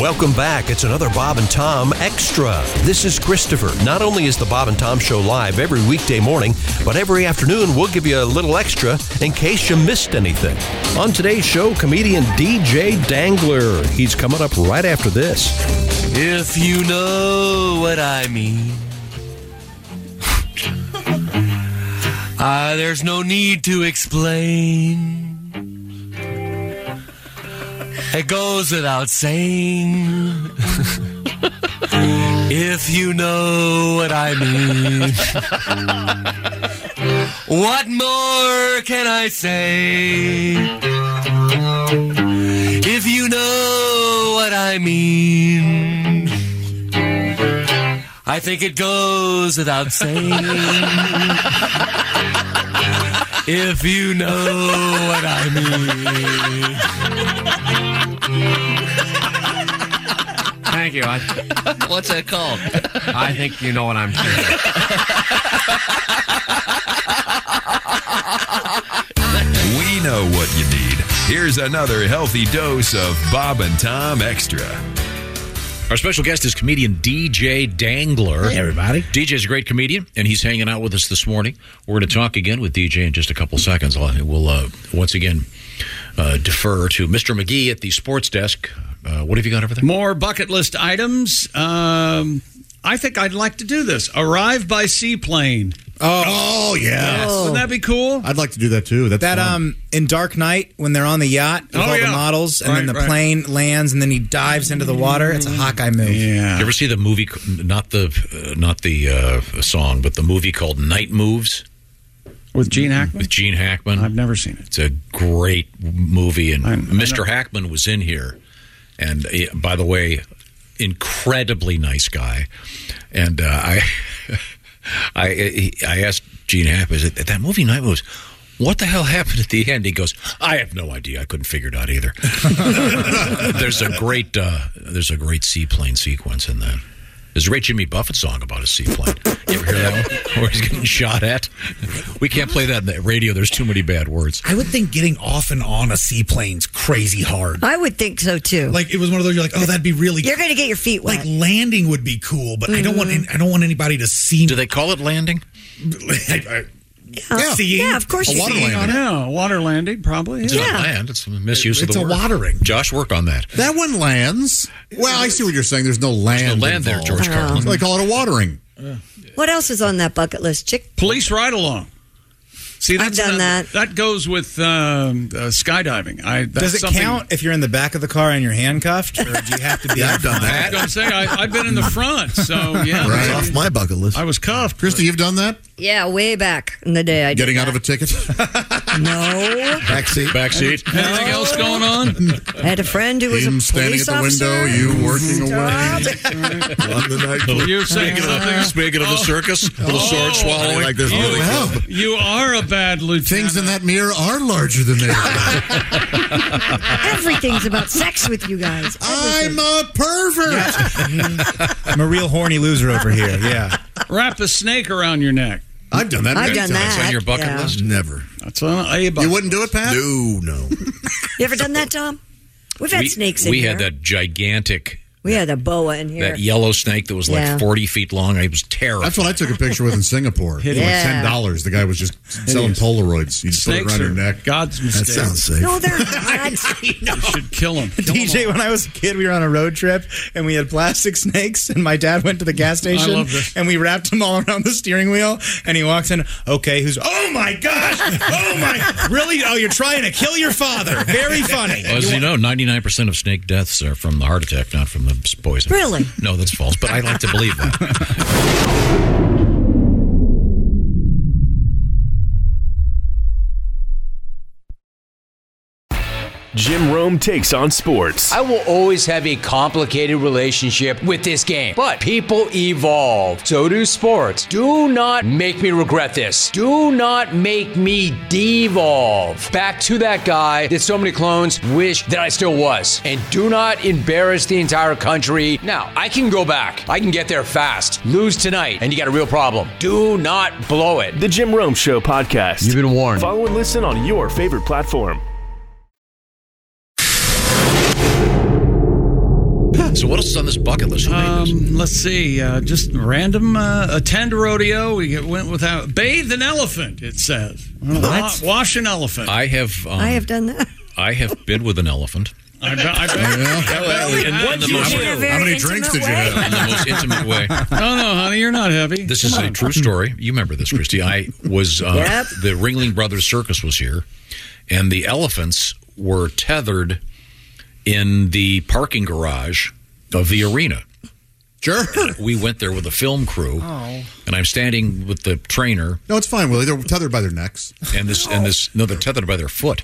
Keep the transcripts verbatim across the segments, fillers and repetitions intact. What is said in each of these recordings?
Welcome back. It's another Bob and Tom Extra. This is Christopher. Not only is the Bob and Tom Show live every weekday morning, but every afternoon we'll give you a little extra in case you missed anything. On today's show, comedian D J Dangler. He's coming up right after this. If you know what I mean. Ah, uh, there's no need to explain. It goes without saying. If you know what I mean. What more can I say? If you know what I mean. I think it goes without saying. If you know what I mean. Thank you. I, What's that called? I think you know what I'm saying. We know what you need. Here's another healthy dose of Bob and Tom Extra. Our special guest is comedian D J Dangler. Hey, everybody. D J's a great comedian, and he's hanging out with us this morning. We're going to talk again with D J in just a couple seconds. We'll uh, once again uh, defer to Mister McGee at the sports desk. Uh, what have you got over there? More bucket list items. Um, I think I'd like to do this. Arrive by seaplane. Oh, oh yeah. Yes. Wouldn't that be cool? I'd like to do that too. That's that fun. um in Dark Knight when they're on the yacht with Oh, all yeah. the models and Right, then the right. plane lands and then he dives into the water. It's a Hawkeye move. Yeah. You ever see the movie? Not the uh, not the uh, song, but the movie called Night Moves With Gene Hackman? with Gene Hackman. I've never seen it. It's a great movie, and I- I Mister know. Hackman was in here. And uh, by the way, incredibly nice guy. And uh, I, I, I asked Gene Hackman, "Is it that movie Night Moves? What the hell happened at the end?" He goes, "I have no idea. I couldn't figure it out either." There's a great, uh, there's a great seaplane sequence in that. There's a great Jimmy Buffett song about a seaplane. You ever hear that one? Where he's getting shot at? We can't play that in the radio. There's too many bad words. I would think getting off and on a seaplane's crazy hard. I would think so too. Like it was one of those you're like, oh, that'd be really. You're going to get your feet wet. Like landing would be cool, but I don't want. I don't want anybody to see. Do they call it landing? I, yeah. seeing yeah, of course a you water see. landing. Yeah, water landing, probably. It's Yeah. not land. It's a misuse It's of a the word. watering. Josh, work on that. That one lands. Well, I see what you're saying. There's no land. There's no land there, involved. George Carlin. So they call it a watering. What else is on that bucket list, chick? Police ride-along. See, I've that's done not- that. That goes with um, uh, skydiving. I, that's Does it something- count if you're in the back of the car and you're handcuffed, or do you have to be? Yeah, I've done I was that. going to say, I, I've been in the front, so yeah. Right. I, Off my bucket list. I was cuffed. Christy, you've done that? Yeah, way back in the day. I did Getting out that. of a ticket? No. Backseat. Backseat. Anything else going on? I had a friend who was Him a standing police at the officer. window, you working away. On the night. You're saying Speaking of, something? speaking of the circus, little sword swallowing. Like this Oh, really wow. cool. You are a bad lieutenant. Things in that mirror are larger than they are. Everything's about sex with you guys. I'm a pervert. I'm a real horny loser over here. Yeah. Wrap a snake around your neck. I've done that. I've many done times. that. on your bucket yeah. list? Never. That's on a bucket. You wouldn't do it, Pat? No, no. You ever done that, Tom? We've had We, snakes in we here. had that gigantic, We had a boa in here. that yellow snake that was like Yeah. forty feet long. I was terrified. That's what I took a picture with in Singapore. For like Yeah. ten dollars. The guy was just selling Polaroids. You just put it Snakes around your are neck. God's That mistake. sounds safe. No, they're not. You should kill them. D J, when I was a kid, we were on a road trip and we had plastic snakes. And my dad went to the gas station love this. and we wrapped them all around the steering wheel. And he walks in. Okay, who's? Oh my gosh! Oh my! Really? Oh, you're trying to kill your father? Very funny. Well, as you know, ninety-nine percent of snake deaths are from the heart attack, not from the poison. Really? No, that's false, but I like to believe that. Jim Rome takes on sports. I will always have a complicated relationship with this game, but people evolve. So do sports. Do not make me regret this. Do not make me devolve back to that guy that so many clones wish that I still was. And do not embarrass the entire country. Now, I can go back. I can get there fast. Lose tonight, and you got a real problem. Do not blow it. The Jim Rome Show podcast. You've been warned. Follow and listen on your favorite platform. So what else is on this bucket list? Who made this? Um, let's see. Uh, just random. Uh, attend a rodeo. We get, went without. Bathe an elephant, it says. Wa- wash an elephant. I have. Um, I have done that. I have been with an elephant. I bet. I bet. Really? In, in the most, In a very How many intimate drinks did you way. have? in the most intimate way. No, no, honey, you're not heavy. This is a true story. You remember this, Christy. I was, uh, Yep. the Ringling Brothers Circus was here, and the elephants were tethered in the parking garage of the arena. Sure. We went there with a film crew, Oh. and I'm standing with the trainer, No, it's fine, Willie. They're tethered by their necks. and this, and this, no, they're tethered by their foot.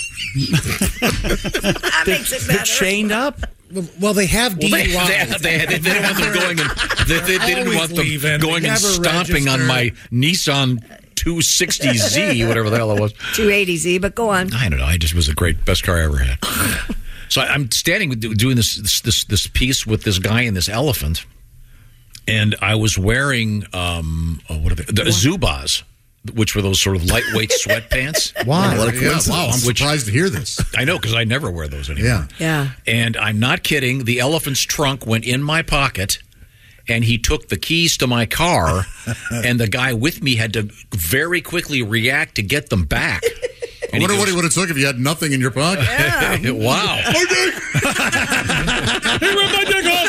That makes it better. Chained up? Well, they have D U I. Well, they, they, they, they didn't want them going and they, they, they didn't Always want them leaving. going They and never stomping on my Nissan two sixty Z, whatever the hell it was. two eighty Z, but go on. I don't know. I just was a great best car I ever had. So I- I'm standing with- doing this this this, this piece with this guy and this elephant, and I was wearing um oh, what are they? The Zubaz, which were those sort of lightweight sweatpants. Why? What a Yeah, coincidence. wow, I'm Which- surprised to hear this. I know, because I never wear those anymore. Yeah. Yeah. And I'm not kidding. The elephant's trunk went in my pocket, and he took the keys to my car, and the guy with me had to very quickly react to get them back. I wonder what he would have took if you had nothing in your pocket. Yeah. Wow. He ripped my dick off.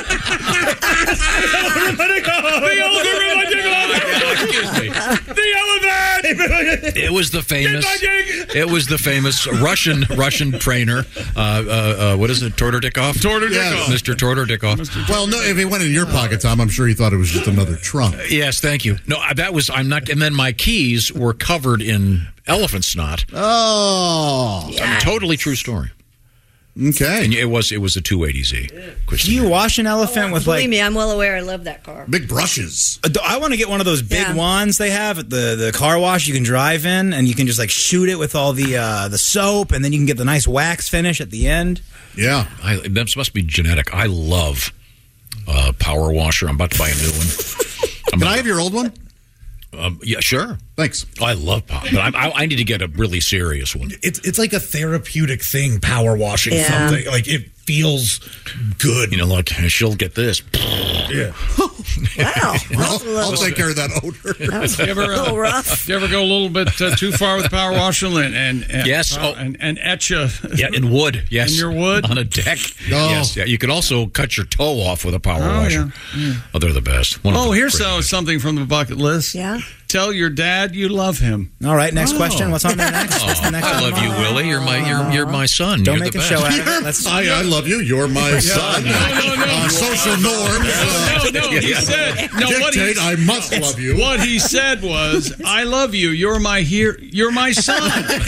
He ripped my dick off. The elephant ripped my dick off. Excuse me. The elephant. It was the famous. Get my dick. It was the famous Russian Russian trainer. Uh, uh, uh, what is it? Torderdikov. Torderdikov. Yes. Mister Torderdikov. Well, no, if it went in your pocket, Tom, I'm sure he thought it was just another trunk. Yes, thank you. No, I- that was I'm not. And then my keys were covered in elephant snot. Oh. A totally true story. Okay. And it was it was a two eighty Z. Do you wash an elephant with Believe like? me, I'm well aware. I love that car. Big brushes. I want to get one of those big Yeah. wands they have at the, the car wash you can drive in, and you can just like shoot it with all the uh, the soap, and then you can get the nice wax finish at the end. Yeah. I, that must be genetic. I love uh, power washer. I'm about to buy a new one. I'm Can I have your old one? Um, yeah, sure. Thanks. I love power, but I, I, I need to get a really serious one. It's it's like a therapeutic thing, power washing Yeah. something. Like it feels good. You know, like she'll get this. Yeah. Wow. I'll, I'll take care of that odor. That was You a ever, uh, little rough. you ever go a little bit uh, too far with the power washer and and, and Yes. uh, Oh. and, and etch a Yeah, in wood. Yes, In your wood? on a deck. Oh. Yes, yeah. You can also cut your toe off with a power Oh, washer. Oh, they're the best. One of Oh, the here's great- uh, something from the bucket list. Yeah. Tell your dad you love him. All right, next Oh. question. What's on there next? What's the Oh, next I one? love you, Willie. You're my you're, you're my son. Don't you're make the a best. show out of it. Let's, I, I love you. You're my son. no, no, no. Uh, social norms. uh, No, no, he said no. What he, dictate I must love you. what he said was, "I love you. You're my here. You're my son."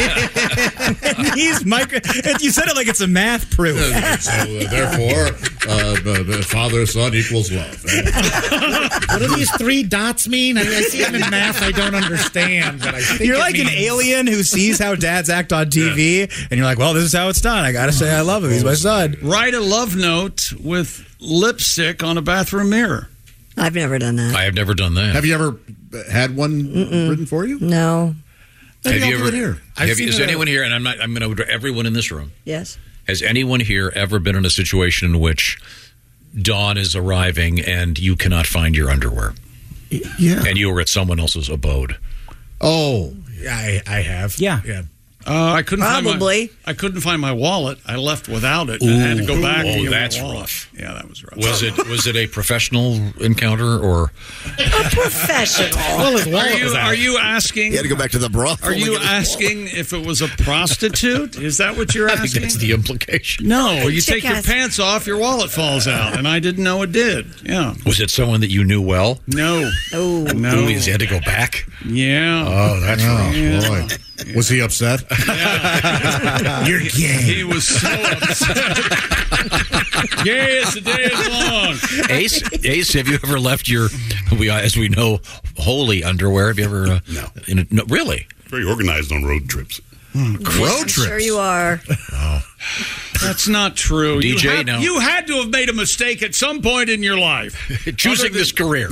he's micro. You said it like it's a math proof. So, uh, therefore, uh, the- the father son equals love. What do these three dots mean? I, I see them in math I don't understand, but I think You're it like an means- alien who sees how dads act on T V, and you're like, well, this is how it's done. I got to say I love him. He's my son. Write a love note with lipstick on a bathroom mirror. I've never done that. I have never done that. Have you ever had one Mm-mm. written for you? No. Maybe Have I'll you do ever? it here. I've Have, seen is it- anyone here? And I'm not. I'm going to everyone in this room. Yes. Has anyone here ever been in a situation in which dawn is arriving and you cannot find your underwear, Yeah. and you were at someone else's abode? Oh, Yeah, I, I have. Yeah. Yeah. Uh, I couldn't Probably. Find my, I couldn't find my wallet. I left without it. And I had to go back. Oh, to get that's my wallet. rough. Yeah, that was rough. Was it was it a professional encounter or? Professional. Well, his Are wallet you was out. are you asking? He had to go back to the brothel. Are to you get his asking if it was a prostitute? Is that what you're I think asking? that's the implication. No, you Chick take your has- pants off, your wallet falls out, and I didn't know it did. Yeah. Was it someone that you knew well? No. Oh. No. Ooh, you had to go back. Yeah. Oh, that's rough. oh boy. Was he upset? You're gay. He was so upset. Yes, the day is long. Ace, Ace, have you ever left your, we as we know, holy underwear? Have you ever? Uh, No. In a, no. Really? Very organized on road trips. Road trips. Sure you are. That's not true. D J, you, have, no. you had to have made a mistake at some point in your life. Choosing this career.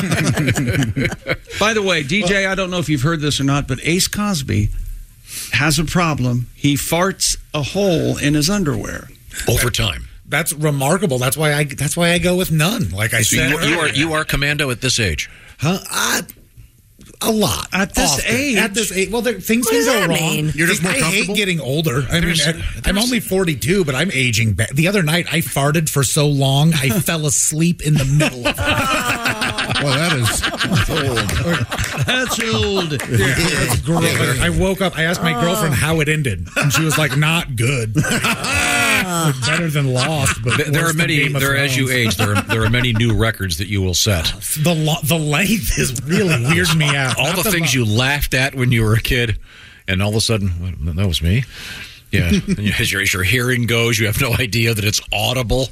By the way, D J, I don't know if you've heard this or not, but Ace Cosby has a problem. He farts a hole in his underwear. Over time. that's remarkable. That's why I that's why I go with none. Like I So said, you, you are earlier. you are commando at this age. Huh? I, a lot At this often. age? At this age, well, there, things What can does go that wrong. mean? You're just more I comfortable? hate getting older. I mean, There's- I, I'm there's- only forty-two, but I'm aging. Ba- the other night, I farted for so long, I fell asleep in the middle of it. Well, that is old. That's old. Yeah, that's gross. I woke up. I asked my girlfriend how it ended, and she was like, "Not good. Like, better than Lost." But There, there worse are than many. Game of There, as you Thrones. age, there are, there are many new records that you will set. The lo- the length is really weirding me out. All Not the things you laughed at when you were a kid, and all of a sudden, "Wait, that was me." Yeah, and you- as your, as your hearing goes, you have no idea that it's audible.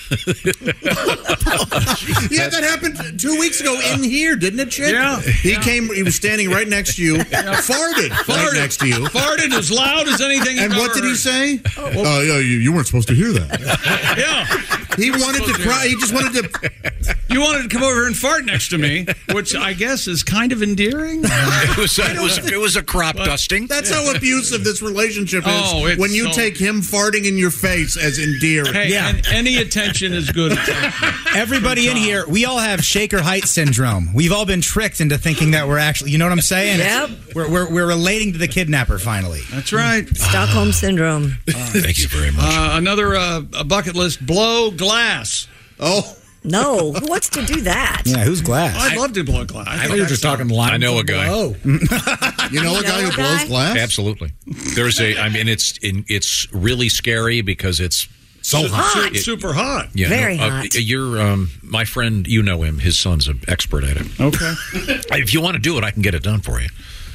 Yeah, that happened two weeks ago in here, didn't it, Chick? Yeah. He came, he was standing right next to you, farted, right Farted. next to you. Farted as loud as anything you've And what ever did he heard. say? Oh, yeah, you, you weren't supposed to hear that. Yeah. He wanted to cry. He just wanted to. You wanted to come over and fart next to me, which I guess is kind of endearing. it was a, it was it was a crop dusting. That's how abusive this relationship is. Oh, it's when you so- take him farting in your face as endearing. Hey, Yeah. and any attention is good attention. Everybody in here, we all have Shaker Heights syndrome. We've all been tricked into thinking that we're actually, you know what I'm saying? Yep. We're, we're, we're relating to the kidnapper finally. That's right. Stockholm Syndrome. Thank you very much. Uh, another uh, a bucket list: blow glass. Oh, No, who wants to do that? Yeah, who's glass? I'd love to blow glass. I thought you were just talking line. I know a guy. Oh, you know a You guy know who a blows guy? glass? Absolutely. There's a. I mean, it's in, it's really scary because it's so hot. Hot. It's super hot. Yeah, Very no, uh, hot. You're um, my friend. You know him. His son's an expert at it. Okay. If you want to do it, I can get it done for you.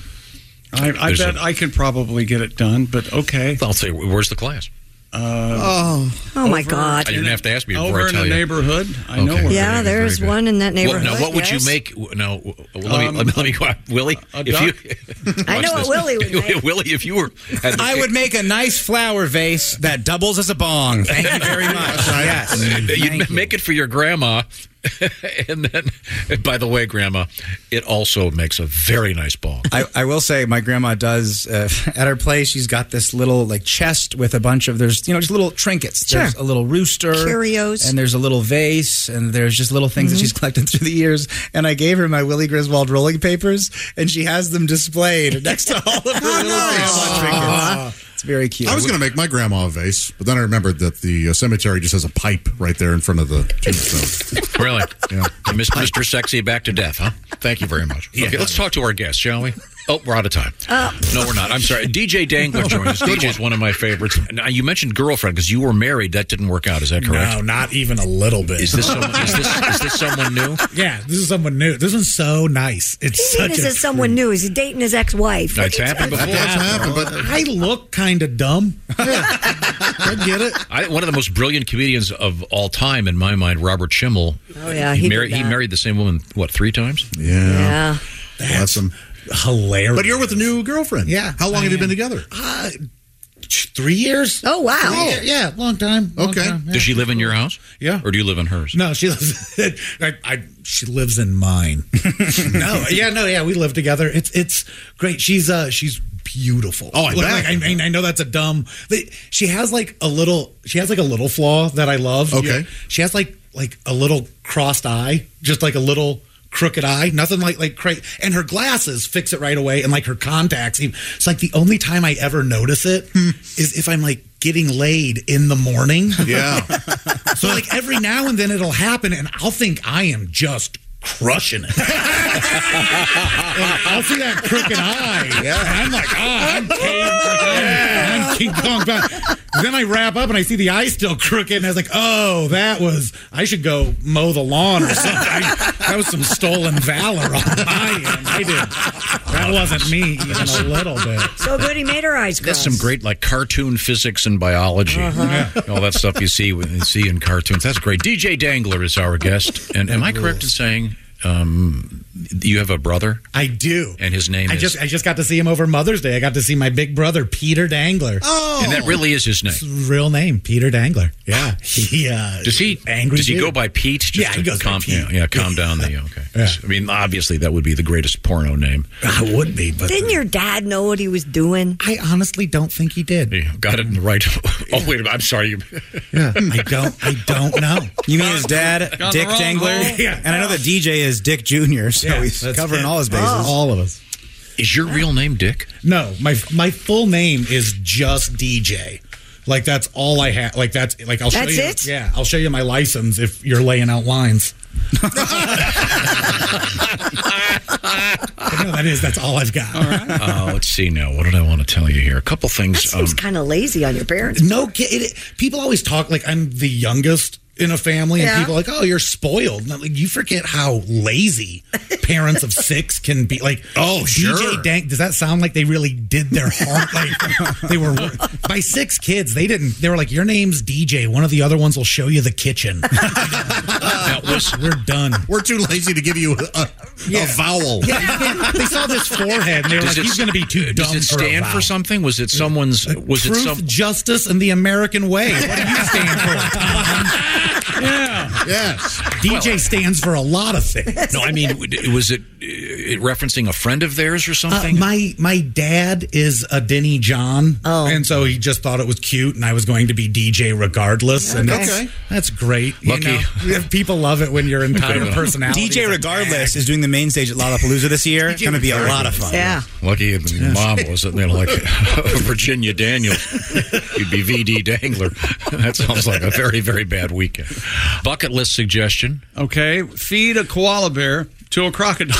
I, I There's bet a- I can probably get it done, but okay. I'll say, where's the class? Uh, Oh, Oh my over- God. I didn't have to ask you before Over I in tell the you. neighborhood. I know Okay. where Yeah, it is. there's good. one in that Well, neighborhood. now, what would yes. you make? No, let me, Um, let me let me go out, Willie. a If you, I know watch what Willie would make. Willie, if you were, had the- I would make a nice flower vase that doubles as a bong. Thank you very much. Yes. You'd Thank make it for your grandma, and then, and by the way, Grandma, it also makes a very nice bong. I, I will say my grandma does uh, at her place. She's got this little like chest with a bunch of there's you know just little trinkets. Sure. There's a little rooster, Curios. and there's a little vase, and there's just little things that she's collected through the years. And I gave her my Willie Griswold rolling papers, and she has them displayed next to all of her little grandma trinkets. It's very cute. I was going to make my grandma a vase, but then I remembered that the uh, cemetery just has a pipe right there in front of the tombstone. Really? Yeah. Mister Sexy back to death, huh? Thank you very much. Okay, let's talk to our guest, shall we? Oh, we're out of time. No, we're not. I'm sorry. D J Dangler joined us. D J is one of my favorites. Now, you mentioned girlfriend because you were married. That didn't work out. Is that correct? No, not even a little bit. Is this someone, is this is this someone new? Yeah, this is someone new. This one's so nice. It's What do you mean, such is a it someone new? Is he dating his ex-wife? That's happened before. That's happened, but I look kind of dumb. I get it. I, one of the most brilliant comedians of all time, in my mind, Robert Schimmel. Oh, yeah, he did married. He that. married the same woman. What, three times? yeah, Yeah. that's some. Hilarious. But you're with a new girlfriend. Yeah, How long I have you been am. together? Uh, three years. Oh, wow. Three years. Yeah, long time. long Okay. time, yeah. Does she live in your house? Yeah. Or do you live in hers? No, she lives. I, I, she lives in mine. no, yeah, no, yeah, we live together. It's it's great. She's uh she's beautiful. Oh, I Like, bet. Like, I mean, I know that's a dumb. they- She has like a little. She has like a little flaw that I love. Okay. Yeah. She has like like a little crossed eye, just like a little crooked eye. Nothing like like crazy. And her glasses fix it right away, and like her contacts. Even, it's like the only time I ever notice it is if I'm like getting laid in the morning. Yeah. So like every now and then it'll happen, and I'll think I am just crushing it. Like, I'll see that crooked eye, yeah. and I'm like, oh, I'm King, like, I'm, I'm King Kong. But then I wrap up and I see the eye still crooked, and I was like, oh, that was, I should go mow the lawn or something. I, that was some stolen valor on my end. I did. That wasn't me even a little bit. So good he made her eyes cross. That's some great like cartoon physics and biology. Uh-huh. All that stuff you see when you see in cartoons. That's great. D J Dangler is our guest. And am I correct in saying um, you have a brother? I do. And his name I is? just I just got to see him over Mother's Day. I got to see my big brother, Peter Dangler. Oh. And that really is his name? It's his real name, Peter Dangler. Yeah. He, uh, does he, angry does he dude. go by Pete? Just Yeah, to he goes by calm, Pete. Yeah, yeah, calm down the, okay. Yeah. I mean, obviously that would be the greatest porno name. I would be, but. Didn't your dad know what he was doing? I honestly don't think he did. Yeah, got it in the right. Oh, wait a minute. I'm sorry. Yeah. I don't, I don't know. You mean his dad, Got Dick the wrong Dangler? hole. Yeah. And I know the D J is Dick Junior, so Yeah, he's that's covering it. all his bases. All of us. Is your real name Dick? No, my my full name is just D J. Like that's all I have. Like that's like I'll That's show you. it? Yeah, I'll show you my license if you're laying out lines. But no, that is that's all I've got. All right. Uh, let's see now. What did I want to tell you here? A couple things. That seems um, kind of lazy on your parents. No, kid. It, people always talk like I'm the youngest in a family, and Yeah. people are like, "Oh, you're spoiled." And I'm like, you forget how lazy parents of six can be. Like, Oh, D J sure. Dank. Does that sound like they really did their heart? Like they were by six kids. They didn't. They were like, "Your name's D J. One of the other ones will show you the kitchen." now, was, We're done. We're too lazy to give you a, a, Yeah. a vowel. Yeah, you can't- they saw this forehead, and they were Does like, it- "He's going to be too dumb does it for a stand vowel." for something? Was it someone's? Was Truth, it some? justice, and the American way. What do you stand for? Yeah. Yes. D J stands for a lot of things. No, I mean, was it, it referencing a friend of theirs or Uh, something? my my dad is a Denny John, Oh. and so he just thought it was cute, and I was going to be D J regardless. And Okay. that's, that's great. You Lucky. know? People love it when your entire personality. D J is a Regardless gag. is doing the main stage at Lollapalooza this year. It's going to be a lot of fun. Yeah. Lucky the mom wasn't there like Virginia Daniels. You'd be V D Dangler. That sounds like a very, very bad weekend. Bucket list suggestion. Okay. Feed a koala bear to a crocodile.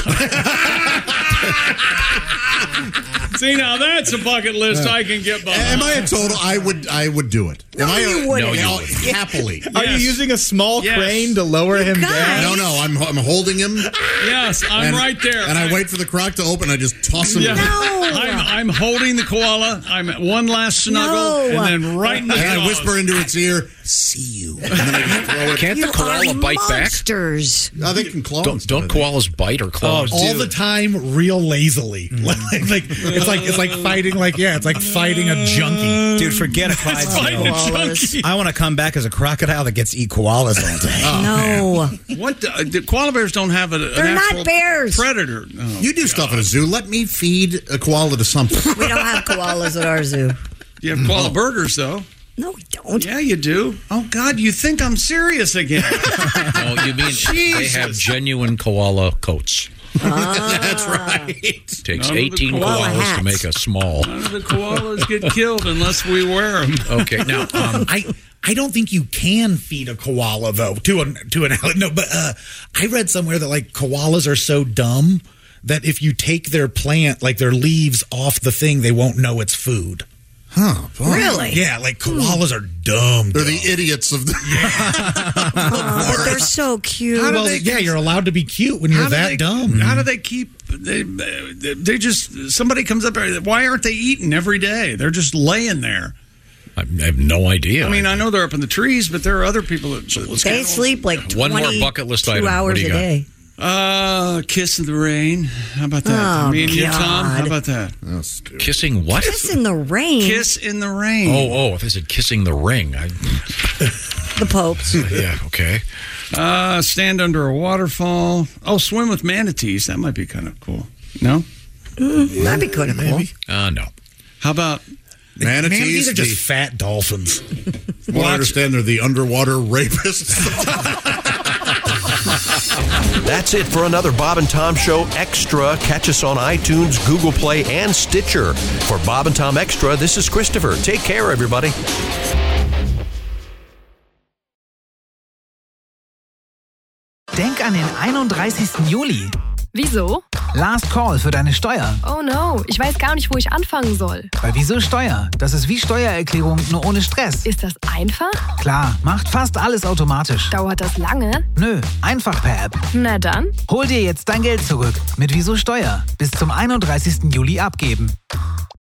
See, now that's a bucket list I can get behind. Am I a total? I would. I would do it. No, Am I you a, wouldn't. No, you No, would. Happily. Are you Yes. using a small Yes. crane to lower him guys. down? No, no. I'm I'm holding him. Yes, I'm and, right there. And I wait for the croc to open. I just toss him. Yeah. in. I'm, I'm holding the koala. I'm at one last snuggle, No. and then right in the And I jaws. whisper into its ear, "See you." And then I just throw it. Can't You the koala are bite back? monsters. No, they can claw. Don't, and stuff, don't I think. koalas bite or claw? all the time, real lazily. like, like it's like it's like fighting. Like yeah, it's like fighting a junkie. Dude, forget a Clydesdale. Fighting a Koalas. junkie. I want to come back as a crocodile that gets to eat koalas all day. No. What the, the koala bears don't have a, They're an not actual bears. predator. Oh, You do stuff at a zoo. Let me feed a koala to something. We don't have koalas at our zoo. you have koala burgers, though. No, we don't. Yeah, you do. Oh God, you think I'm serious again? No, you mean they have genuine koala coats. That's right. Takes None of the eighteen koala koalas hats. to make a small. None of the koalas get killed unless we wear them. Okay, now um, I I don't think you can feed a koala though to an to an no, but uh, I read somewhere that like koalas are so dumb that if you take their plant like their leaves off the thing, they won't know it's food. Huh. boy. Really? Yeah, like koalas are dumb. They're dumb. the idiots of the. Oh, but they're so cute. How do Well, they- yeah, you're allowed to be cute when you're How do that they- dumb. How do they keep? They they they just somebody comes up there. Why aren't they eating every day? They're just laying there. I have no idea. I mean, I know they're up in the trees, but there are other people that. They sleep like One more twenty bucket list two item. What hours do you a got? day. Uh, kiss in the rain. How about that? Oh, Me and you, Tom. How God. about that? That's stupid. Kissing what? Kiss in the rain. Kiss in the rain. Oh, oh! If I said kissing the ring, I, The Popes. yeah, okay. Uh, stand under a waterfall. Oh, swim with manatees. That might be kind of cool. No? Mm, that'd be kind of cool. Uh, no. How about Manatees, Manatees are just the- fat dolphins. From what I understand, they're the underwater rapists. That's it for another Bob and Tom Show Extra. Catch us on iTunes, Google Play, and Stitcher. For Bob and Tom Extra, this is Christopher. Take care, everybody. Denk an den einunddreißigsten Juli. Wieso? Last Call für deine Steuer. Oh no, ich weiß gar nicht, wo ich anfangen soll. Bei Wieso Steuer? Das ist wie Steuererklärung, nur ohne Stress. Ist das einfach? Klar, macht fast alles automatisch. Dauert das lange? Nö, einfach per App. Na dann. Hol dir jetzt dein Geld zurück mit Wieso Steuer. Bis zum einunddreißigsten Juli abgeben.